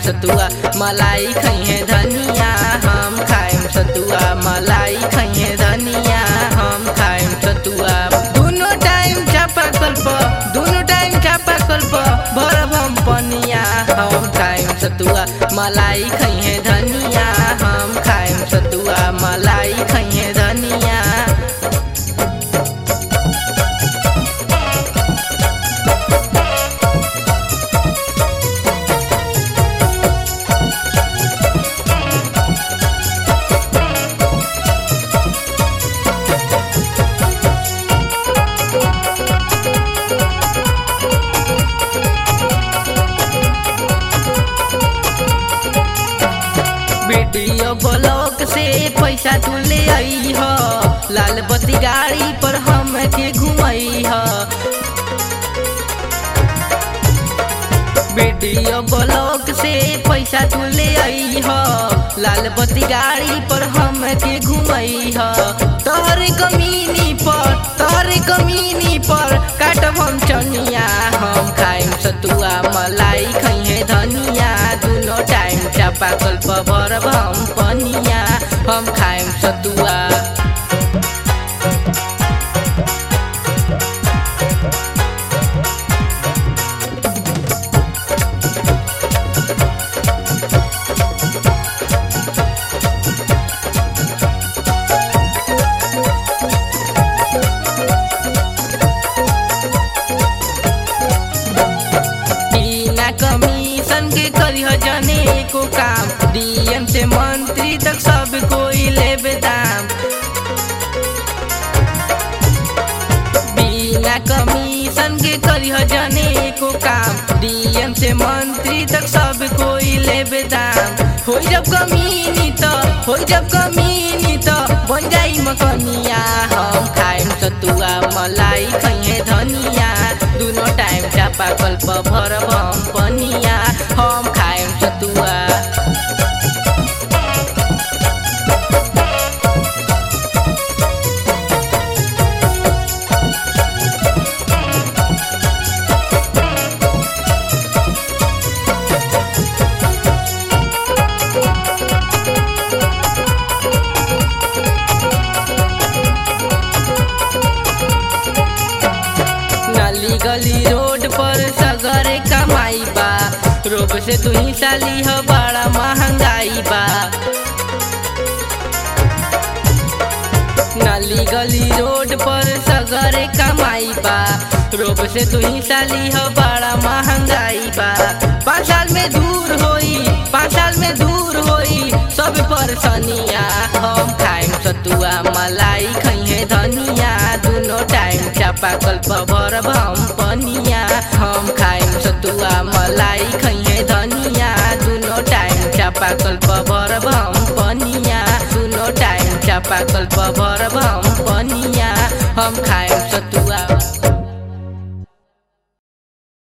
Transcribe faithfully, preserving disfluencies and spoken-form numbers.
सतुआ मलाई खइहे धनिया हम खाएम सतुआ मलाई खइहे धनिया हम खाएम सतुआ दोनों टाइम चापा कल्प दोनों टाइम चापा कल्प भरब हम पनिया हम खाएम सतुआ मलाई खइहे धनिया हम खाएम सतुआ मलाई खइहे धनिया। वीडियो ब्लॉग से पैसा तू ले आई हो लाल बत्ती गाड़ी पर हम के घुमई हो वीडियो ब्लॉग से पैसा तू ले आई हो लाल बत्ती गाड़ी पर हम के घुमई हो तोहर कमीनी पर तोहर कमीनी पर काटब हम चनिया हम खाइम सतुआ मलाई खइहे धनिया दोनों टाइम चापा कल्प भरब हम पनिया हम खाइम सतुआ। कमीशन के करिह जने को काम डीएम से मंत्री तक सब कोई लेबे दाम बिना कमीशन के करिह जने को काम डीएम से मंत्री तक सब कोई लेबे दाम हो जब कमीनी तो हो जब कमीनी तो बन जाई मकनिया हम खाइम सतुआ मलाई खइहे धनिया दोनों टाइम चापा कल्प भरब हम पनिया हम खाइम सतुआ। गली रोड पर सगरे कमाई बा रोब से तू ही साली हो बड़ा महंगाई बा नाली गली रोड पर सगरे कमाई बा रोब से तू ही साली हो बड़ा महंगाई बा पाँच साल में दूर होई पाँच साल में दूर होई सब परेशानिया हम खाइम सतुआ मलाई खइहे धनिया दोनों टाइम चापा कल्प भरब हम पनिया हम खाइम सतुआ मलाई खइहे धनिया दोनों टाइम चापा कल्प भरब हम पनिया दोनों टाइम चापा कल्प भरब हम पनिया हम खाइम सतुआ।